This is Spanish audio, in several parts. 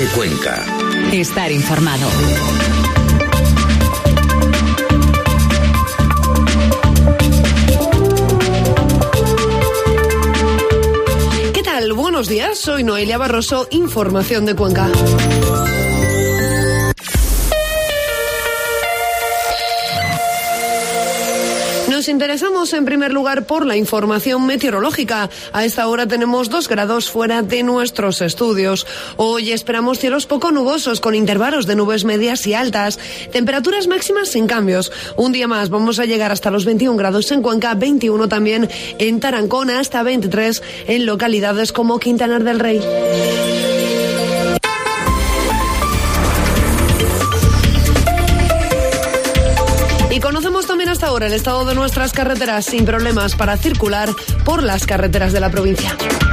Cuenca. Estar informado. ¿Qué tal? Buenos días, soy Noelia Barroso, información de Cuenca. Nos interesamos en primer lugar por la información meteorológica. A esta hora tenemos 2 grados fuera de nuestros estudios. Hoy esperamos cielos poco nubosos con intervalos de nubes medias y altas. Temperaturas máximas sin cambios. Un día más vamos a llegar hasta los 21 grados en Cuenca, 21 también en Tarancón, hasta 23 en localidades como Quintanar del Rey. Y conocemos también hasta ahora el estado de nuestras carreteras sin problemas para circular por las carreteras de la provincia.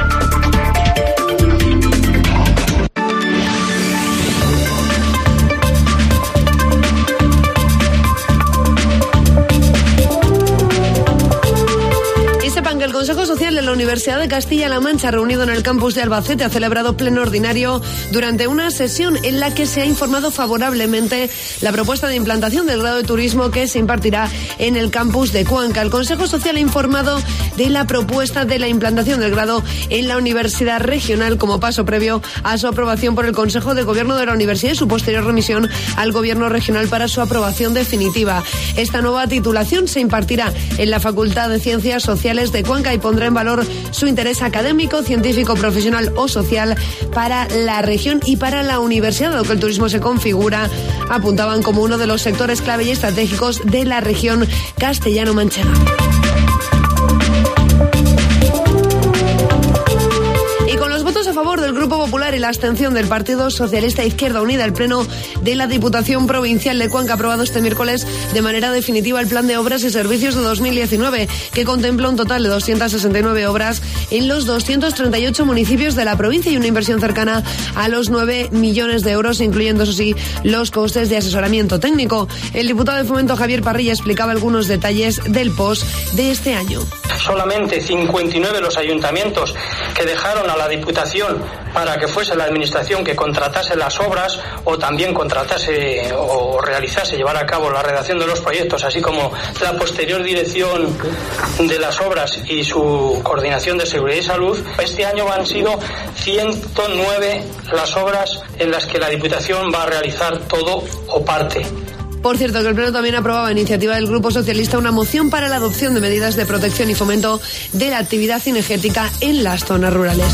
El Consejo Social de la Universidad de Castilla-La Mancha, reunido en el campus de Albacete, ha celebrado pleno ordinario durante una sesión en la que se ha informado favorablemente la propuesta de implantación del grado de turismo que se impartirá en el campus de Cuenca. El Consejo Social ha informado de la propuesta de la implantación del grado en la Universidad Regional como paso previo a su aprobación por el Consejo de Gobierno de la Universidad y su posterior remisión al Gobierno Regional para su aprobación definitiva. Esta nueva titulación se impartirá en la Facultad de Ciencias Sociales de Cuenca y pondrá en valor su interés académico, científico, profesional o social para la región y para la universidad, dado que el turismo se configura, apuntaban, como uno de los sectores clave y estratégicos de la región castellano-manchega. A favor del Grupo Popular y la abstención del Partido Socialista Izquierda Unida, el Pleno de la Diputación Provincial de Cuenca ha aprobado este miércoles de manera definitiva el Plan de Obras y Servicios de 2019, que contempla un total de 269 obras en los 238 municipios de la provincia y una inversión cercana a los 9 millones de euros, incluyendo, eso sí, los costes de asesoramiento técnico. El diputado de Fomento, Javier Parrilla, explicaba algunos detalles del POS de este año. Solamente 59 los ayuntamientos que dejaron a la Diputación para que fuese la administración que contratase las obras o también contratase o realizase, llevar a cabo la redacción de los proyectos, así como la posterior dirección de las obras y su coordinación de seguridad y salud. Este año han sido 109 las obras en las que la Diputación va a realizar todo o parte. Por cierto, que el Pleno también aprobaba a iniciativa del Grupo Socialista una moción para la adopción de medidas de protección y fomento de la actividad cinegética en las zonas rurales.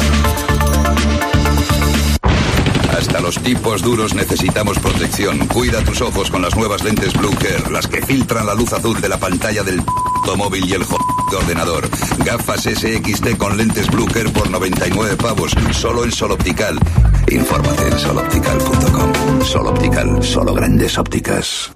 Hasta los tipos duros necesitamos protección. Cuida tus ojos con las nuevas lentes Blue Care, las que filtran la luz azul de la pantalla del móvil y el ordenador. Gafas SXT con lentes Blue Care por 99 pavos, solo en Sol Optical. Infórmate en soloptical.com. Sol Optical, solo grandes ópticas.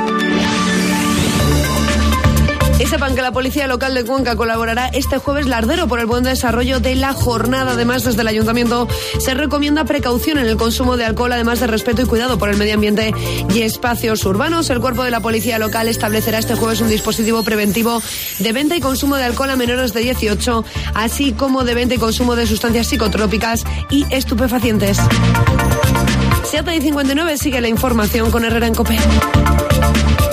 Y sepan que la Policía Local de Cuenca colaborará este jueves lardero por el buen desarrollo de la jornada. Además, desde el Ayuntamiento se recomienda precaución en el consumo de alcohol, además de respeto y cuidado por el medio ambiente y espacios urbanos. El Cuerpo de la Policía Local establecerá este jueves un dispositivo preventivo de venta y consumo de alcohol a menores de 18, así como de venta y consumo de sustancias psicotrópicas y estupefacientes. 7:59, sigue la información con Herrera en COPE.